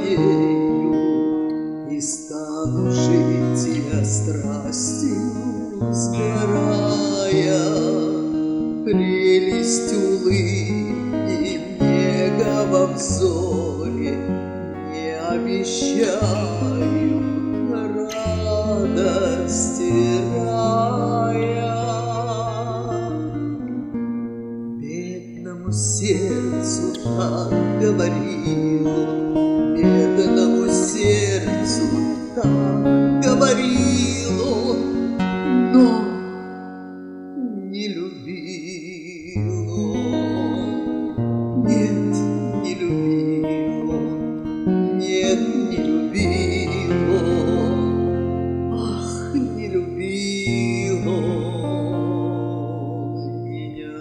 твоею, и стану жить я страстью сгорая. Прелесть улыбки, нега во взоре не обещают радости рая. Бедному сердцу так говорил он, бедному сердцу так говорил он, но не любил он. Нет, не любил он. Нет, не любил он. Ах, не любил он меня.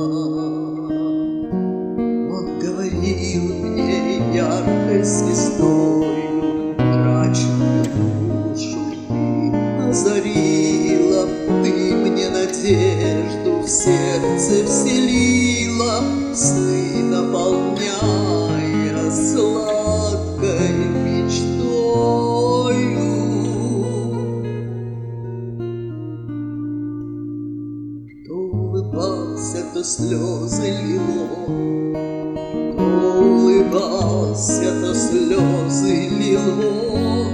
Он говорил мне яркой звездою, мрачную душу ты озарила, ты мне надежду в сердце вселила, сны наполняя сладкой мечтою. То улыбался, то слезы лил он, то улыбался, то слезы лил он,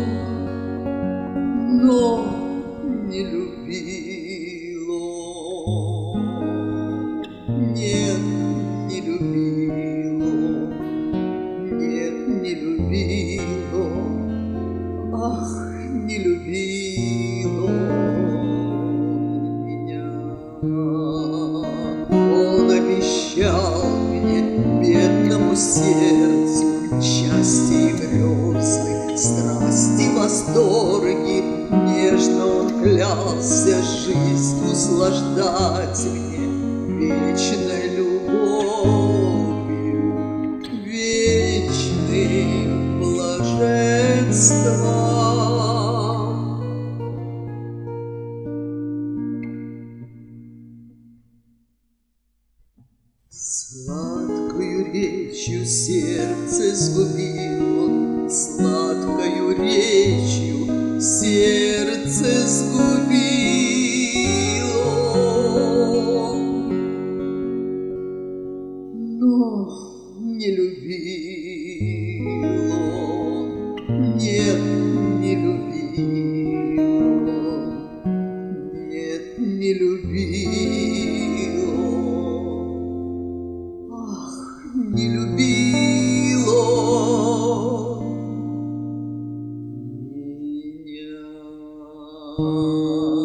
но не любил он. Нет, не любил он. Нет, не любил он. Ах, не любил он меня. Он обещал мне, бедному сердцу, счастье и грезы, страсти, восторги. Нежно он клялся жизнь услаждать мне вечной любовью, вечным блаженством. Сладкою речью сердце сгубил он, сладкою речью сердце сгубил он, но не любил он. Нет, не любил он. Нет, не любил он. Ах, не любил он меня.